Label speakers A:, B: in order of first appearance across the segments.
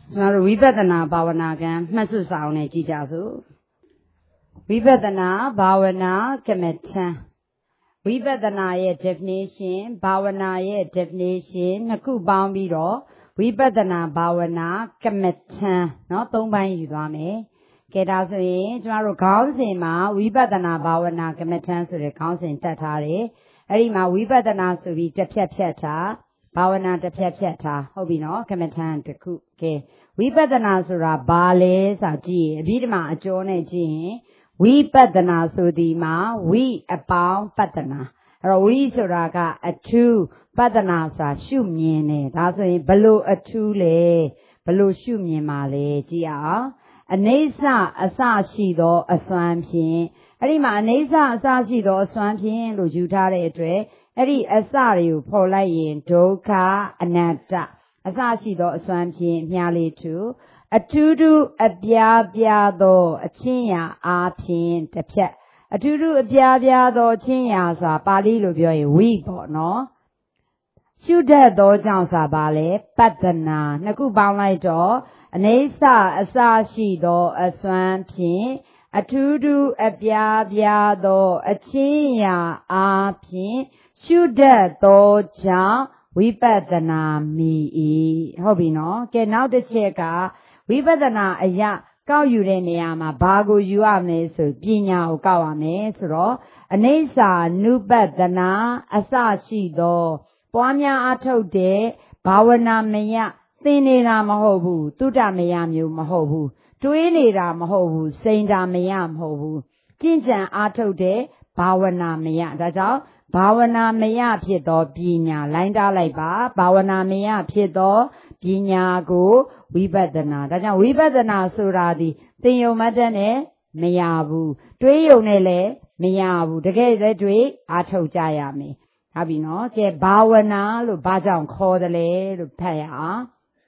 A: ကျွန်တော်တို့ဝိပဿနာဘာဝနာကံမှတ်စုစာအုပ်နဲ့ကြည့်ကြစို့ဝိပဿနာဘာဝနာကမ္မထံဝိပဿနာရဲ့ definition ဘာဝနာရဲ့ definition နှစ်ခုပေါင်းပြီးတော့ဝိပဿနာဘာဝနာကမ္မထံเนาะ၃ပိုင်းယူသွားမယ်ကဲဒါဆိုရင်ကျွန်တော်တို့ခေါင်းစဉ်မှာဝိပဿနာဘာဝနာကမ္မထံဆိုတဲ့ခေါင်းစဉ်တက်ထားတယ်အဲ့ဒီမှာဝိပဿနာဆိုပြီးတစ်ဖြတ်ဖြတ်ထားဘာဝနာတစ်ဖြတ်ဖြတ်ထားဟုတ်ပြီနော်ကမ္မထံတစ်ခုကဲဝိပဿနာဆိုတာဘာလဲဆိုကြည့်ရင်အပြီးဓမ္မအကျော်နဲ့ကြည့်ရင်ဝိပဿနာဆိုဒီမှာဝိအပေါင်းပဿနာအဲ့တော့ဝိဆိုတာကအထူးပဿနာဆိုတာရှုမြင်တယ်ဒါဆိုရင်ဘလို့အထူးလဲဘလို့ရှုမြင်ပါလဲကြည့်အောင်အနိစ္စအစရှိသောအစွမ်းဖြင့်အဲ့ဒီမှာအနိစ္စအစရှိသောအစွမ်းဖြင့်လို့ယူထားတဲ့အတွက်အဲ့ဒီအစတွေကိုဖော်လိုက်ရင်ဒုက္ခအနတ္တအစရှိသောအစွမ်းဖြင့်မြားလေးထုအထူးတူအပြားပြားသောအချင်းရာအားဖြင့်တစ်ဖြတ်အထူးတူအပြားပြားသောအချင်းရာဆိုတာပါဠိလိုပြောရင်ဝိပေါ့နော်ရှုတတ်သောကြောင့်ဆိုတာပါလေပတ္တနာနှစ်ခုပေါင်းလိုက်တော့အနိစ္စအစရှိသောအစွမ်းဖြင့်အထူးတူအပြားပြားသောအချင်းရာအားဖြင့်ရှုတတ်သောကြောင့်ဝိပဿနာမီ၏ဟုတ်ပြီနော်ကဲနောက်တစ်ချက်ကဝိပဿနာအရာကောက်ယူတဲ့နေရာမှာဘာကိုယူရမလဲဆိုပညာကိုကောက်ရမယ်ဆိုတော့အနိစ္စနုပဿနာအစရှိသောပွားများအားထုတ်တဲ့ဘာဝနာမယသင်နေတာမဟုတ်ဘူးတုဒ္ဓမယမျိုးမဟုတ်ဘူးတွေးနေတာမဟုတ်ဘူးစိန်တာမယမဟုတ်ဘူးကျင့်ကြံအားထုတ်တဲ့ဘာဝနာမယဒါကြောင့်ဘာဝနာမယဖြစ်သောပညာလိုင်းတားလိုက်ပါဘာဝနာမယဖြစ်သောပညာကိုဝိပဿနာဒါကြောင့်ဝိပဿနာဆိုတာဒီသင်ယုံမတတ်နဲ့မရဘူးတွေးယုံနဲ့လည်းမရဘူးတကယ်လည်းတွေးအားထုတ်ကြရမယ်ဟုတ်ပြီနော်ကဲဘာဝနာလို့ဘာကြောင့်ခေါ်တယ်လဲလို့ဖတ်ရအောင်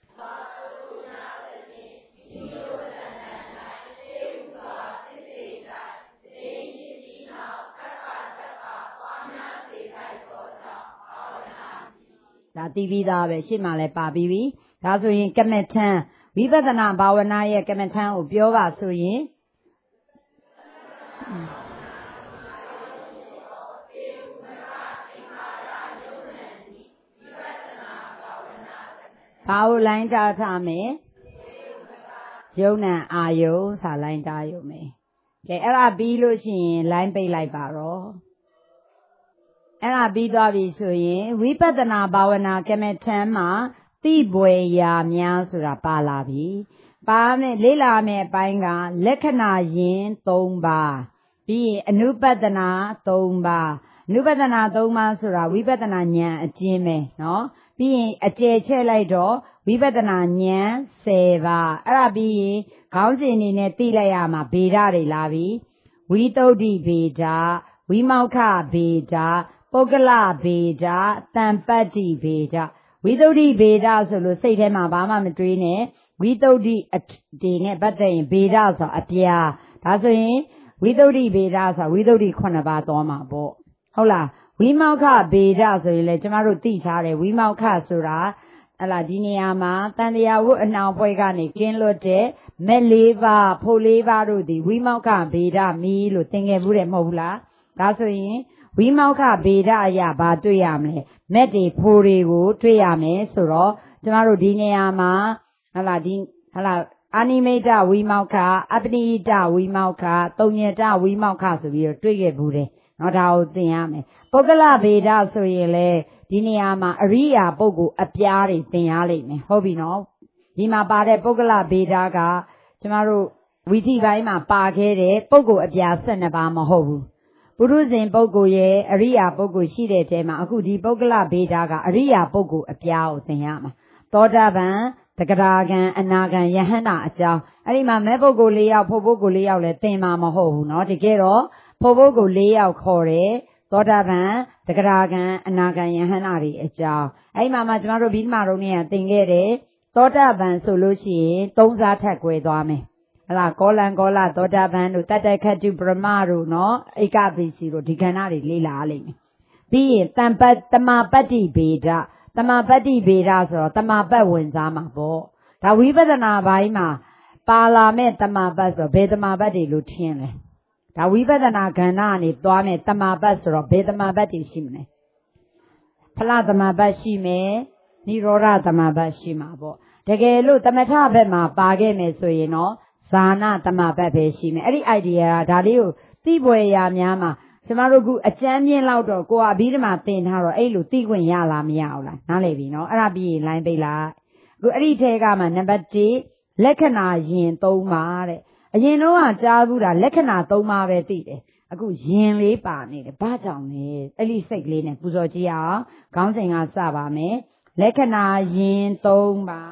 A: ဒါသိပြီးသားပဲရှေ့မှာလည်းပါပြီးပြီဒါဆိုရင်ကမ္မထံဝိပဿနာဘာဝနာရဲ့ကမ္မထံကိုပြောပါဆိုရင်ဘာကိုလိုင်းတာထားမယ်ယုံ nant အာယုံစာလိုင်းတာယုံမယ်ကဲအဲ့ဒါပြီးလို့ရှိရင်လိုင်းပိတ်လိုက်ပါတော့အဲ့ဒါပြီးသွားပြီဆိုရင်ဝိပဿနာဘာဝနာကမ္မထံမှာသိပွေရာများဆိုတာပါလာပြီပါမယ်လေ့လာမယ်အပိုင်းကလက္ခဏာယဉ်3ပါးပြီးရင်အနုပဒနာ3ပါးအနုပဒနာ3ပါးဆိုတာဝိပဿနာဉာဏ်အကျဉ်းပဲเนาะပြီးရင်အကျယ်ချဲ့လိုက်တော့ဝိပဿနာဉာဏ်10ပါးအဲ့ဒါပြီးရင်ခေါင်းစဉ်အနေနဲ့သိလိုက်ရမှာဗေဒတွေလာပြီဝိသုဒ္ဓိဗေဒဝိမောက္ခဗေဒပုဂ္ဂလဗေဒတံပတ္တိဗေဒဝိသုဒ္ဓိဗေဒဆိုလို့စိတ်ထဲမှာဘာမှမတွေးနဲ့ဝိသုဒ္ဓိဒီနဲ့ပတ်သက်ရင်ဗေဒဆိုအပြားဒါဆိုရင်ဝိသုဒ္ဓိဗေဒဆိုဝိသုဒ္ဓိ9ပါးသွားမှာပေါ့ဟုတ်လားဝိမောက္ခဗေဒဆိုရင်လေကျမတို့သိထားတယ်ဝိမောက္ခဆိုတာဟလာဒီနေရာမှာတန်တရားဝတ်အနှောင်ပွဲကနေကင်းလွတ်တဲ့မဲ့၄ပါးဖို့၄ပါးတို့သည်ဝိမောက္ခဗေဒမီလို့သင်ခဲ့ဘူးတယ်မဟုတ်ဘူးလားဒါဆိုရင်ဝိမောက္ခဗေဒအရာဘာတွေ့ရမလဲမက်တွေဖိုးတွေကိုတွေ့ရမယ်ဆိုတော့ကျမတို့ဒီနေရာမှာဟလာအာနိမိတဝိမောက္ခအပနိတဝိမောက္ခသုံးညတဝိမောက္ခဆိုပြီးတော့တွေ့ခဲ့ဘူးတယ်နော်ဒါကိုသင်ရမယ်ပုဂ္ဂလဗေဒဆိုရင်လေဒီနေရာမှာအရိယာပုဂ္ဂိုလ်အပြားတွေသင်ရလိမ့်မယ်ဟုတ်ပြီနော်ဒီမှာပါတဲ့ပုဂ္ဂလဗေဒကကျမတို့ဝီထိပိုင်းမှာပါခဲ့တဲ့ပုဂ္ဂိုလ်အပြား12ပါးမဟုတ်ဘူးပုရုဇဉ်ပုဂ္ဂိုလ်ရဲ့အရိယာပုဂ္ဂိုလ်ရှိတဲ့တဲမှာအခုဒီပုဂ္ဂလဗေဒကအရိယာပုဂ္ဂိုလ်အပြားကိုသင်ရမှာသောတာပန်တဂရာဂံအနာဂံယဟန္တာအကြောင်းအဲ့ဒီမှာမဲ့ပုဂ္ဂိုလ်၄ယောက်ဖို့ပုဂ္ဂိုလ်၄ယောက်လည်းသင်မှာမဟုတ်ဘူးเนาะတကယ်တော့ဖို့ပုဂ္ဂိုလ်၄ယောက်ခေါ်တယ်သောတာပန်တဂရာဂံအနာဂံယဟန္တာတွေအကြောင်းအဲ့ဒီမှာကျမတို့ဗိဓမာရုံးနဲ့သင်ခဲ့တယ်သောတာပန်ဆိုလို့ရှိရင်၃စားထပ်꿰သွားမယ်ဟလာကောလံကောလသောတာပန်တို့တတ္တခတ္တုပရမတို့เนาะဧကပိစီတို့ဒီကဏ္ဍတွေလေ့လာရလိမ့်မယ်ပြီးရင်တမ္မာပတ္တိဗေဒတမ္မာပတ္တိဗေဒဆိုတော့တမ္မာပတ်ဝင်စားမှာပေါ့ဒါဝိပဿနာပိုင်းမှာပါလာမဲ့တမာပတ်ဆိုဘယ်တမာပတ်တွေလို့ထင်လဲဒါဝိပဿနာကဏ္ဍကနေသွားမဲ့တမာပတ်ဆိုတော့ဘယ်တမာပတ်တွေရှိမလဲဖလားတမာပတ်ရှိမယ်နိရောဓတမာပတ်ရှိမှာပေါ့တကယ်လို့တမထဘက်မှာပါခဲ့မယ်ဆိုရင်တော့ဇာနာတမာပတ်ပဲရှိမယ်အဲ့ဒီ idea ကဒါလေးကိုသိပွေရာများမှာကျမတို့ကအကျမ်းမြင့်လောက်တော့ကိုယ်အဘိဓမ္မာသင်ထားတော့အဲ့လိုသိခွင့်ရလားမရဘူးလားနားလည်ပြီနော်အဲ့ဒါပြီးရင် line ပိတ်လိုက်အခုအဲ့ဒီထဲကမှနံပါတ်1လက္ခဏာယင်3ပါတဲ့အရင်တော့ကကြားဘူးတာလက္ခဏာ3ပါပဲသိတယ်အခုယင်လေးပါနေတယ်ဘာကြောင့်လဲအဲ့ဒီစိတ်ကလေးနဲ့ပူဇော်ကြည့်အောင်ခေါင်းစဉ်ကစပါမယ်လက္ခဏာယင်3ပါ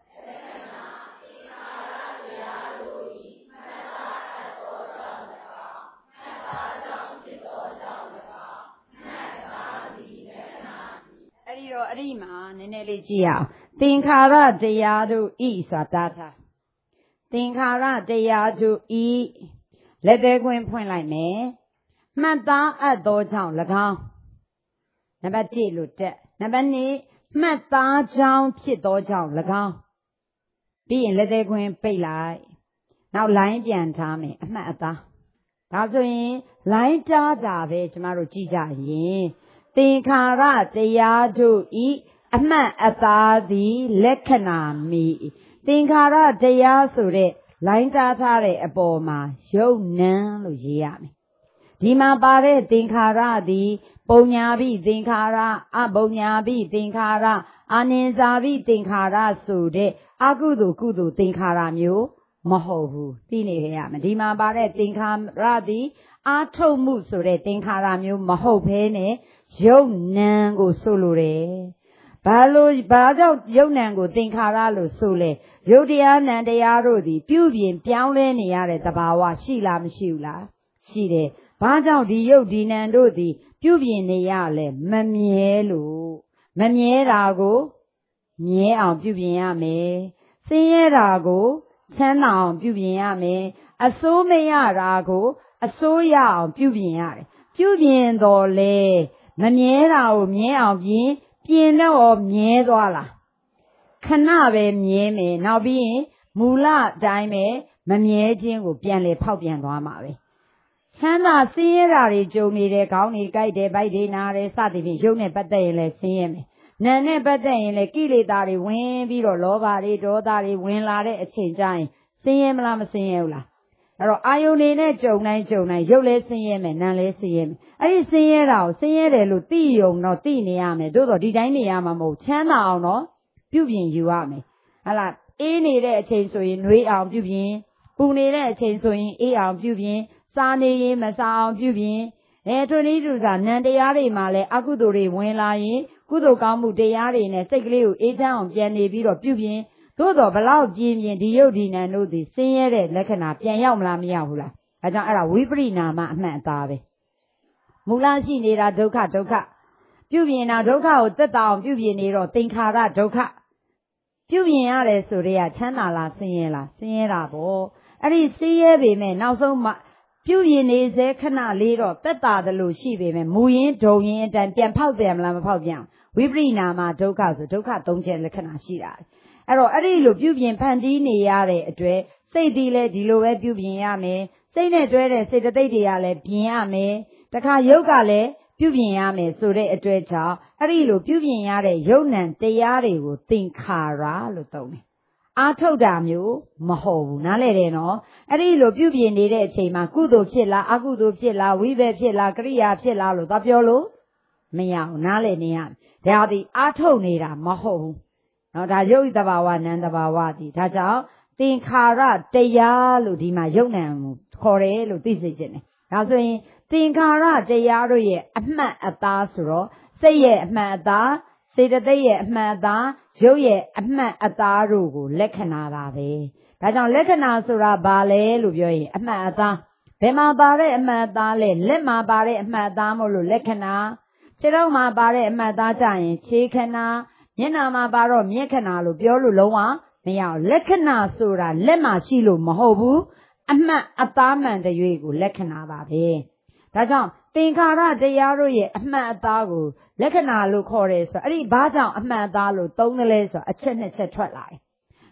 A: အဲ့ဒီမှာနည်းနည်းလေးကြည့်အောင်သင်္ခါရတရားတို့ဤဆိုတာထားသင်္ခါရတရားတို့ဤလက်သေးခွင်းဖွင့်လိုက်မယ်မှတ်သားအပ်သောကြောင့်၎င်းနံပါတ်1လို့တက်နံပါတ်2မှတ်သားကြောင့်ဖြစ်သောကြောင့်၎င်းပြီးရင်လက်သေးခွင်းပိတ်လိုက်နောက်လိုင်းပြန်ထားမယ်အမှတ်အသားဒါဆိုရင်လိုင်းကြားတာပဲကျမတို့ကြည့်ကြရင်သင်္ခါရတရားတို့ဤအမှတ်အသားသည်လက္ခဏာမီသင်္ခါရတရားဆိုတဲ့လိုင်းကြားထားတဲ့အပေါ်မှာယုတ်နံလို့ရေးရမယ်ဒီမှာပါတဲ့သင်္ခါရသည်ပုံညာပိသင်္ခါရအပုံညာပိသင်္ခါရအာနိဇာပိသင်္ခါရဆိုတဲ့အကုသိုလ်ကုသိုလ်သင်္ခါရမျိုးမဟုတ်ဘူးသိနေရမယ်ဒီမှာပါတဲ့သင်္ခါရသည်အာထုတ်မှုဆိုတဲ့သင်္ခါရမျိုးမဟုတ်ဘဲနဲ့ယုတ်နံကိုဆိုလိုတယ်ဘာကြောင့်ယုတ်နံကိုသင်္ခါရလို့ဆိုလဲယုတ်တရားနံတရားတို့သည်ပြုပြင်ပြောင်းလဲနေရတဲ့သဘာဝရှိလားမရှိဘူးလားရှိတယ်ဘာကြောင့်ဒီယုတ်ဒီနံတို့သည်ပြုပြင်နေရလဲမမြဲလို့မမြဲတာကိုမြဲအောင်ပြုပြင်ရမယ်ဆင်းရဲတာကိုချမ်းသာအောင်ပြုပြင်ရမယ်အစိုးမရတာကိုအစိုးရအောင်ပြုပြင်ရတယ်ပြုပြင်တော်လဲမမြဲတာကိုမြဲအောင်ပြင်တော့မြဲသွားလားခဏပဲမြဲမယ်နောက်ပြီးရင်မူလအတိုင်းပဲမမြဲခြင်းကိုပြန်လေဖောက်ပြန်သွားမှာပဲချမ်းသာဆင်းရဲတာတွေကြုံနေတဲ့ခေါင်းတွေကြိုက်တယ်ဗိုက်တွေနာတယ်စသည်ဖြင့်ရုပ်နဲ့ပတ်သက်ရင်လည်းဆင်းရဲမယ်နာမ်နဲ့ပတ်သက်ရင်လည်းကိလေသာတွေဝင်ပြီးတော့လောဘတွေဒေါသတွေဝင်လာတဲ့အချိန်ကျရင်ဆင်းရဲမလားမဆင်းရဲဘူးလားအဲ့တော့အာယုန်နေနဲ့ကြုံတိုင်းရုပ်လည်းဆင်းရဲမယ်နာမ်လည်းဆင်းရဲမယ်အဲ့ဒီဆင်းရဲတာကိုဆင်းရဲတယ်လို့သိယုံတော့သိနေရမယ်သို့တော့ဒီတိုင်းနေရမှာမဟုတ်ချမ်းသာအောင်တော့ပြုပြင်ယူရမယ်ဟလာအေးနေတဲ့အချိန်ဆိုရင်နှွေးအောင်ပြုပြင်ပူနေတဲ့အချိန်ဆိုရင်အေးအောင်ပြုပြင်စားနေရင်မစားအောင်ပြုပြင်ထွန်းဤသူစားနံတရားတွေမှာလည်းအကုသိုလ်တွေဝင်လာရင်ကုသိုလ်ကောင်းမှုတရားတွေနဲ့စိတ်ကလေးကိုအေးချမ်းအောင်ပြန်နေပြီးတော့ပြုပြင်သို့တော့ဘလောက်ပြင်းဒီယုတ်ဒီနံတို့သည်ဆင်းရဲတဲ့လက္ခဏာပြန်ရောက်မလားမရောက်ဘူးလားအဲကြောင့်အဲ့ဒါဝိပရိနာမအမှန်အသားပဲမူလရှိနေတာဒုက္ခပြုပြင်တာဒုက္ခကိုသက်သာအောင်ပြုပြင်နေတော့သင်္ခါရဒုက္ခပြုပြင်ရတယ်ဆိုရဲချမ်းသာလားဆင်းရဲလားဆင်းရဲတာပေါ့အဲ့ဒီဆင်းရဲပေမဲ့နောက်ဆုံးမှပြုပြင်နေစေခဏလေးတော့သက်သာတယ်လို့ရှိပေမဲ့မူရင်းဒုံရင်းအတိုင်းပြန်ဖောက်ပြန်မလားမဖောက်ပြန်ဝိပရိနာမဒုက္ခဆိုဒုက္ခ၃ချက်လက္ခဏာရှိတာအဲ့တော့အဲ့ဒီလိုပြုပြင်ဖန်တီးနေရတဲ့အတွက်စိတ်ဒီလဲဒီလိုပဲပြုပြင်ရမယ်စိတ်နဲ့တွဲတဲ့စေတသိက်တွေကလည်းပြင်ရမယ်တခါယုတ်ကလည်းပြုပြင်ရမယ်ဆိုတဲ့အတွက်ကြောင့်အဲ့ဒီလိုပြုပြင်ရတဲ့ယုတ်နံတရားတွေကိုသင်္ခါရလို့သုံးတယ်အာထုတ်တာမျိုးမဟုတ်ဘူးနားလည်တယ်နော်အဲ့ဒီလိုပြုပြင်နေတဲ့အချိန်မှာကုသိုလ်ဖြစ်လားအကုသိုလ်ဖြစ်လားဝိဘက်ဖြစ်လားကရိယာဖြစ်လားလို့သွားပြောလို့မရဘူးနားလည်နေရဒါသည်အာထုတ်နေတာမဟုတ်ဘူးနော်ဒါယုတ်တဘာဝနံတဘာဝသည်ဒါကြောင့်သင်္ခါရတရားလို့ဒီမှာယုတ်နံကိုခေါ်တယ်လို့သိစေခြင်းတယ်ဒါဆိုရင်သင်္ခါရတရားတို့ရဲ့အမှတ်အသားဆိုတော့စိတ်ရဲ့အမှတ်အသားစေတသိက်ရဲ့အမှတ်အသားရုပ်ရဲ့အမှတ်အသားတို့ကိုလက္ခဏာပါပဲဒါကြောင့်လက္ခဏာဆိုတာဘာလဲလို့ပြောရင်အမှတ်အသားဘယ်မှာပါတဲ့အမှတ်အသားလဲလက်မှာပါတဲ့အမှတ်အသားမို့လို့လက္ခဏာခြေထောက်မှာပါတဲ့အမှတ်အသားကြရင်ခြေခဏမျက်နှာမှာပါတော့မျက်ခဏလို့ပြောလို့လုံးဝမရအောင်လက္ခဏာဆိုတာလက်မှာရှိလို့မဟုတ်ဘူးအမှတ်အသားမှန်တဲ့၍ကိုလက္ခဏာပါပဲဒါကြောင့်သင်္ခါရတရားတို့ရဲ့အမှတ်အသားကိုလက္ခဏာလို့ခေါ်တယ်ဆိုအဲ့ဒီဘာကြောင့်အမှတ်အသားလို့သုံးတယ်လဲဆိုအချက်နှစ်ချက်ထွက်လာတယ်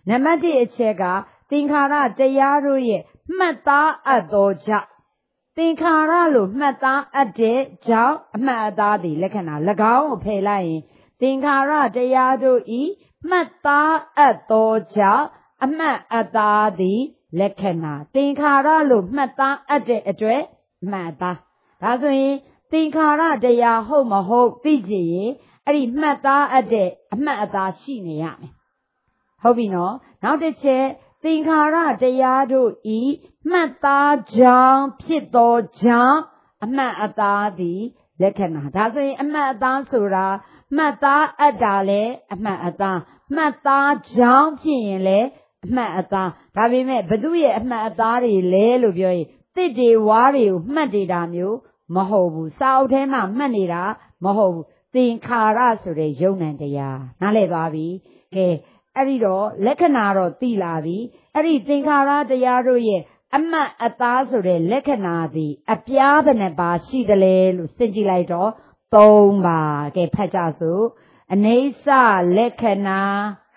A: နံပါတ်1အချက်ကသင်္ခါရတရားတို့ရဲ့မှတ်သားအပ်သောကြောင့်သင်္ခါရလို့မှတ်သားအပ်တဲ့ကြောင့်အမှတ်အသားသည်လက္ခဏာ၎င်းကိုဖယ်လိုက်ရင်သင်္ခါရတရားတို့ဤမှတ်သားအပ်သောကြောင့်အမှတ်အသားသည်လက္ခဏာသင်္ခါရလို့မှတ်သားအပ်တဲ့အတွက်အမှတ်အသားဒါဆိုရင်သင်္ခါရတရားဟုတ်မဟုတ်သိကြရင်အဲ့ဒီမှတ်သားအပ်တဲ့အမှတ်အသားရှိနေရမယ်ဟုတ်ပြီနော်နောက်တစ်ချက်သင်္ခါရတရားတို့ဤမှတ်သားကြောင့်ဖြစ်သောကြောင့်အမှတ်အသားသည်လက္ခဏာဒါဆိုရင်အမှတ်အသားဆိုတာမှတ်သားအပ်တာလဲအမှတ်အသားမှတ်သားကြောင့်ဖြစ်ရင်လဲအမှတ်အသားဒါပေမဲ့ဘသူရဲ့အမှတ်အသားတွေလဲလို့ပြောရင်တစ်တွေဝါးတွေကိုမှတ်နေတာမျိုးမဟုတ်ဘူးစာအုပ်ထဲမှာမှတ်နေတာမဟုတ်ဘူးသင်္ခါရဆိုတဲ့ယုံ nant တရားနားလည်သွားပြီကဲအဲ့ဒီတော့လက္ခဏာတော့သိလာပြီအဲ့ဒီသင်္ခါရတရားတို့ရဲ့အမှတ်အသားဆိုတဲ့လက္ခဏာသည်အပြားဘယ်နှပါရှိသလဲလို့စဉ်းကြည့်လိုက်တော့3ပါကဲဖတ်ကြစို့အနိစ္စလက္ခဏာ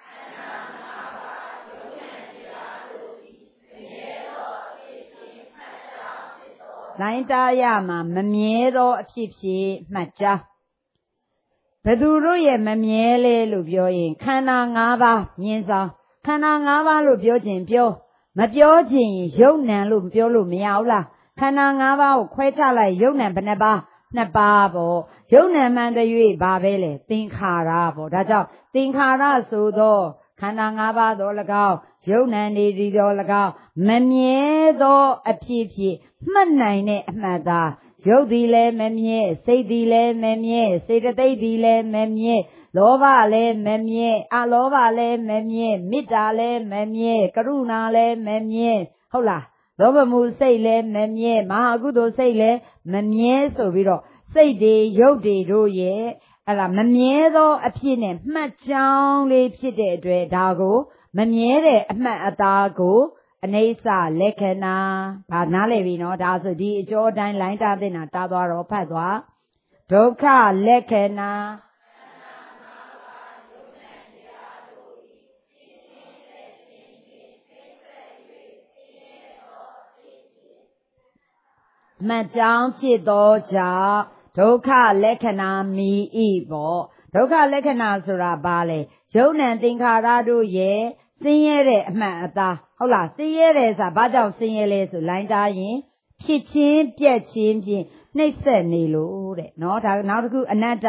A: လိုင်းတားရမှာမမြဲသောအဖြစ်ဖြစ်မှတ်ကြားဘယ်သူတို့ရဲ့မမြဲလဲလို့ပြောရင်ခန္ဓာ၅ပါးမြင်ဆောင်ခန္ဓာ၅ပါးလို့ပြောခြင်းပြောမပြောခြင်းယုံ nant လို့ပြောလို့မရဘူးလားခန္ဓာ၅ပါးကိုခွဲခြားလိုက်ယုံ nant ဘယ်နှပါ2ပါးပေါ့ယုံ nant မှန်တဲ့၍ဘာပဲလဲသင်္ခါရပေါ့ဒါကြောင့်သင်္ခါရဆိုသောခန္ဓာ၅ပါးသော၎င်းယုံ nant နေဒီသော၎င်းမမြဲသောအဖြစ်ဖြစ်မှတ်နိုင်တဲ့အမှတ်သားရုပ်သည်လည်းမမြဲစိတ်သည်လည်းမမြဲစေတသိက်သည်လည်းမမြဲလောဘလည်းမမြဲအလောဘလည်းမမြဲမေတ္တာလည်းမမြဲကရုဏာလည်းမမြဲဟုတ်လားလောဘမှုစိတ်လည်းမမြဲမဟာကုသိုလ်စိတ်လည်းမမြဲဆိုပြီးတော့စိတ်တွေရုပ်တွေတို့ရဲ့အဲ့လားမမြဲသောအဖြစ်နဲ့မှတ်ကြောင်းလေးဖြစ်တဲ့အတွက်ဒါကိုမမြဲတဲ့အမှတ်အသားကိုအနိစ္စလက္ခဏာဒါနားလည်ပြီနော်ဒါဆိုဒီအကျော်အတိုင်းလိုင်းတာတဲ့နာတားသွားတော့ဖတ်သွားဒုက္ခလက္ခဏာမှတ်ကြောင်းဖြစ်သောကြောင့်ဒုက္ခလက္ခဏာမီဤပေါ့ဒုက္ခလက္ခဏာဆိုတာဘာလဲယုံ nant သင်္ခါရတို့ရဲ့ဆင်းရဲတဲ့အမှန်အသားဟုတ်လားဆင်းရဲတယ်ဆိုတာဘာကြောင့်ဆင်းရဲလဲဆိုလိုင်းတားရင်ဖြစ်ချင်းပြက်ချင်းဖြင့်နှိပ်စက်နေလို့တဲ့နော်ဒါနောက်တစ်ခုအနတ္တ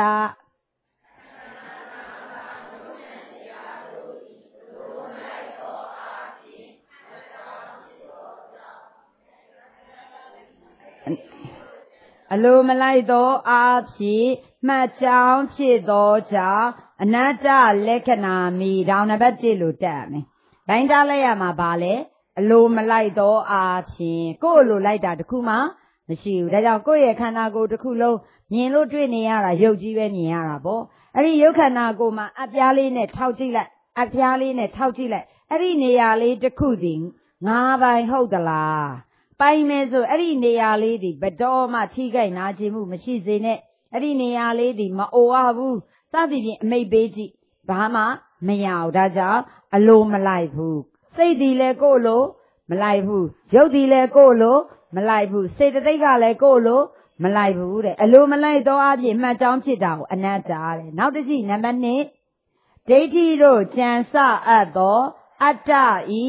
A: အလိုမလိုက်သောအားဖြင့်မှတ်ကြောင်းဖြစ်သောကြောင့်အနတ္တလက္ခဏာမီဒါနံပါတ်1လို့တက်ရမယ်။တိုင်းတားလိုက်ရမှာပါလေအလိုမလိုက်သောအားဖြင့်ကိုယ့်အလိုလိုက်တာတခုမှမရှိဘူး။ဒါကြောင့်ကိုယ့်ရဲ့ခန္ဓာကိုယ်တစ်ခုလုံးမြင်လို့တွေ့နေရတာရုပ်ကြီးပဲမြင်ရတာပေါ့။အဲ့ဒီရုပ်ခန္ဓာကိုယ်မှာအပြားလေးနဲ့ထောက်ကြည့်လိုက်အပြားလေးနဲ့ထောက်ကြည့်လိုက်အဲ့ဒီနေရာလေးတစ်ခုတည်း၅ပိုင်းဟုတ်သလား။ပိုင်မယ်ဆိုအဲ့ဒီနေရာလေးဒီဘတော်မှထိခိုက်နာကျင်မှုမရှိစေနဲ့အဲ့ဒီနေရာလေးဒီမအိုရဘူးစသည်ဖြင့်အမိတ်ပေးကြည့်ဘာမှမရဘူးဒါကြောင့်အလိုမလိုက်ဘူးစိတ်ဒီလဲကိုယ်လိုမလိုက်ဘူးရုပ်ဒီလဲကိုယ်လိုမလိုက်ဘူးစေတသိက်ကလည်းကိုယ်လိုမလိုက်ဘူးတဲ့အလိုမလိုက်တော့အပြင်မှတ်ကြောင်းဖြစ်တာကိုအနတ္တတဲ့နောက်တစ်ကြည့်နံပါတ်2ဒိဋ္ဌိတို့ကြံစအပ်သောအတ္တဤ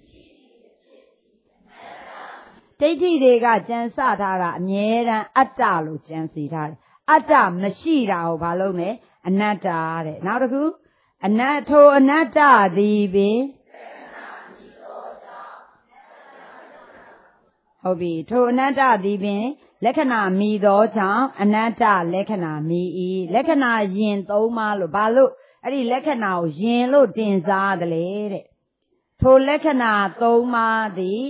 A: ဒိဋ္ဌိတွေကကြံစထားတာအမြဲတမ်းအတ္တလို့ကြံစီထားတယ်အတ္တမရှိတာကိုဘာလို့လဲအနတ္တတဲ့နောက်တစ်ခုအနတ္ထိုအနတ္တသည်ပင်ဟုတ်ပြီထိုအနတ္တသည်ပင်လက္ခဏာမီသောကြောင့်အနတ္တလက္ခဏာမီ၏လက္ခဏာယင်၃ပါးလို့ဘာလို့အဲ့ဒီလက္ခဏာကိုယင်လို့တင်စားတယ်လေတဲ့ထိုလက္ခဏာ၃ပါးသည်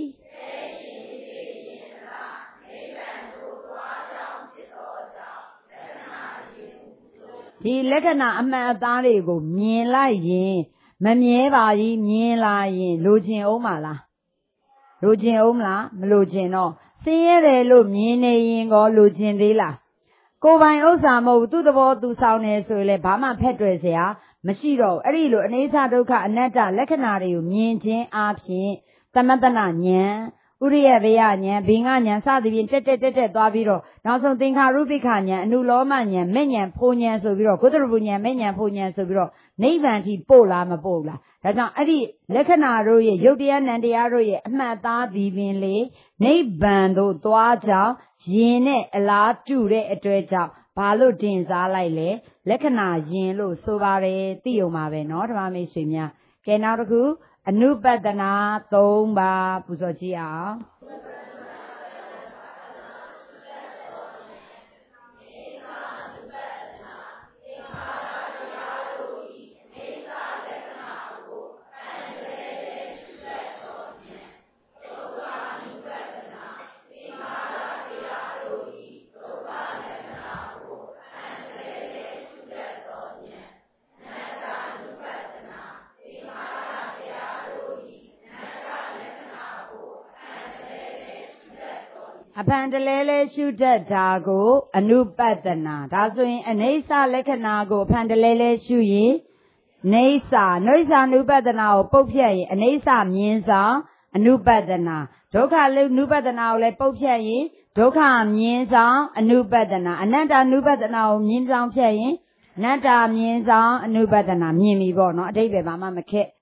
A: ဒီလက္ခဏာအမှန်အသားတွေကိုမြင်လိုက်ရင်မမြဲပါကြီးမြင်လာရင်လိုချင်အောင်မလားလိုချင်အောင်မလားမလိုချင်တော့ဆင်းရဲတယ်လို့မြင်နေရင်ကောလိုချင်သေးလားကိုယ်ပိုင်ဥစ္စာမဟုတ်သူ့သဘောသူဆောင်နေဆိုရင်လည်းဘာမှဖက်တွယ်เสียမရှိတော့အဲ့ဒီလိုအနေဆဒုက္ခအနတ္တလက္ခဏာတွေကိုမြင်ခြင်းအပြင်သမတနာဉာဏ်ဥရိယဘေယဉာဏ်ဘိင္ဂဉာဏ်စသည်ဖြင့်တက်သွားပြီးတော့နောက်ဆုံးသင်္ခါရုပ္ပခဉာဏ်အနုလောမဉာဏ်မဲ့ဉာဏ်ဖို့ဉာဏ်ဆိုပြီးတော့ကုသရပုဉာဏ်မဲ့ဉာဏ်ဖို့ဉာဏ်ဆိုပြီးတော့နိဗ္ဗာန်ထိပို့လားမပို့လားဒါကြောင့်အဲ့ဒီလက္ခဏာတို့ရဲ့ယုတ်တရားနံတရားတို့ရဲ့အမှတ်သားသည်ပင်လေနိဗ္ဗာန်သို့သွားကြောင်းယင်နဲ့အလားတူတဲ့အတွက်ကြောင့်ဘာလို့တင်စားလိုက်လဲလက္ခဏာယင်လို့ဆိုပါတယ်သိုံပါပဲเนาะဓမ္မမိတ်ဆွေများကဲနောက်တစ်ခုအနုပတနာ3ပါးပူဇော်ကြည့်အောင်အဖန်တလဲလဲရှုတတ်တာကိုအနုပတနာဒါဆိုရင်အနိစ္စလက္ခဏာကိုအဖန်တလဲလဲရှုရင်နိစ္စနုပတနာကိုပုတ်ဖြတ်ရင်အနိစ္စမြင်ဆောင်အနုပတနာဒုက္ခနုပတနာကိုလည်းပုတ်ဖြတ်ရင်ဒုက္ခမြင်ဆောင်အနုပတနာအနတ္တနုပတနာကိုမြင်ဆောင်ဖြတ်ရင်အနတ္တမြင်ဆောင်အနုပတနာမြင်ပြီပေါ့နော်အတိပ္ပယ်ဘာမှမခက်